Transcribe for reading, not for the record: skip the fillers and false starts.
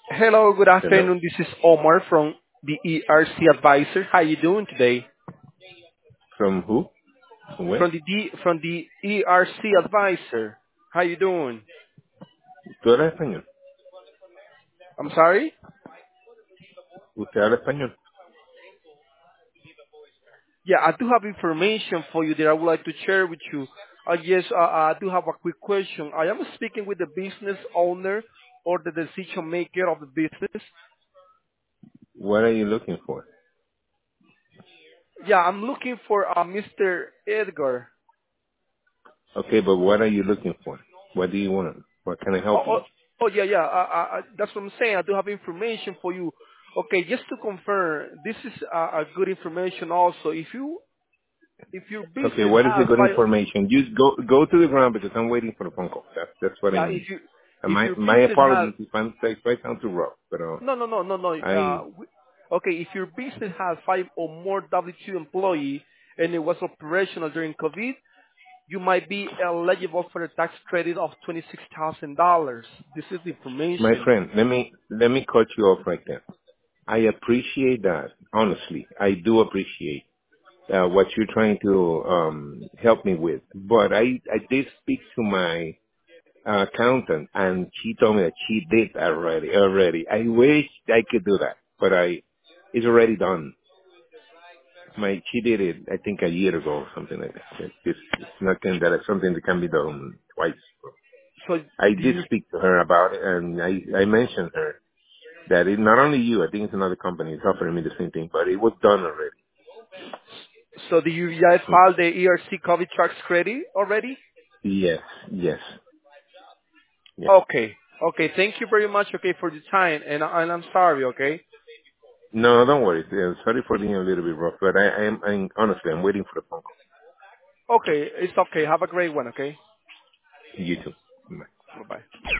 Hello, good Hello? afternoon. This is Omar from the ERC Advisor. How you doing today? From who? From where? From the ERC Advisor. How you doing? ¿Tú hablas español? I'm sorry? ¿Usted habla español? Yeah, I do have information for you that I would like to share with you. Yes, I do have a quick question. I am speaking with the business owner or the decision maker of the business. What are you looking for? Yeah, I'm looking for Mr. Edgar. Okay, but what are you looking for? What do you want? What can I help Oh, oh, you? oh yeah, yeah. That's what I'm saying. I do have information for you. Okay, just to confirm, this is good information also. If your Okay, business what is the has good five, information? Just go to the ground because I'm waiting for the phone call. That's what I yeah, need. And if my your my business has apologies if I'm right down to rough, but no, no, no, no, no. I Okay, if your business has five or more W-2 employee and it was operational during COVID, you might be eligible for a tax credit of $26,000. This is the my information. friend, let me cut you off right there. I appreciate that. Honestly, I do appreciate what you're trying to help me with. But I did speak to my accountant, and she told me that she did already. Already, I wish I could do that, but it's already done. She did it, I think, a year ago or something like that. It's nothing that it's something that can be done twice. So I do did you speak to her about it, and I mentioned her that it not only you, I think it's another company is offering me the same thing, but it was done already. so do you guys file the ERC COVID tax credit already? Yes, yes, yeah. Okay. Okay. Thank you very much. Okay, for the time, and I'm sorry. Okay. No, don't worry. Sorry for being a little bit rough, but I'm honestly, I'm waiting for the phone call. Okay. It's okay. Have a great one. Okay. You too. Bye. Bye bye.